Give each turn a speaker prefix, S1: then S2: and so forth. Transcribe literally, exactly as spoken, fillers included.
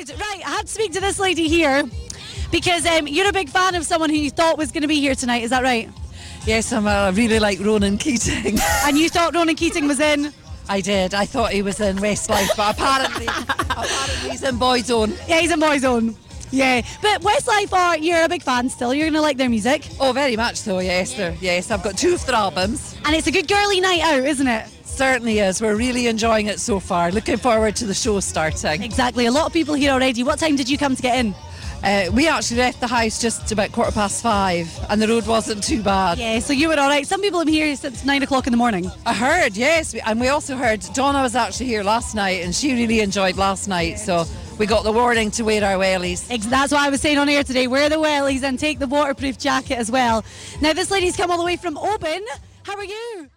S1: Good. Right, I had to speak to this lady here because um, you're a big fan of someone who you thought was going to be here tonight. Is that right?
S2: Yes, I'm, uh, I really like Ronan Keating.
S1: And you thought Ronan Keating was in?
S2: I did. I thought he was in Westlife, but apparently, apparently he's in Boyzone.
S1: Yeah, he's in Boyzone. Yeah, but Westlife are, you're a big fan still. You're going to like their music.
S2: Oh, very much so, yes. Yeah. Yes, I've got two of their albums.
S1: And it's a good girly night out, isn't it?
S2: Certainly is. We're really enjoying it so far. Looking forward to the show starting.
S1: Exactly. A lot of people here already. What time did you come to get in?
S2: Uh, we actually left the house just about quarter past five and the road wasn't too bad.
S1: Yeah, so you were all right. Some people have been here since nine o'clock in the morning.
S2: I heard, yes. And we also heard Donna was actually here last night and she really enjoyed last night. So we got the warning to wear our wellies.
S1: That's what I was saying on air today. Wear the wellies and take the waterproof jacket as well. Now, this lady's come all the way from Oban. How are you?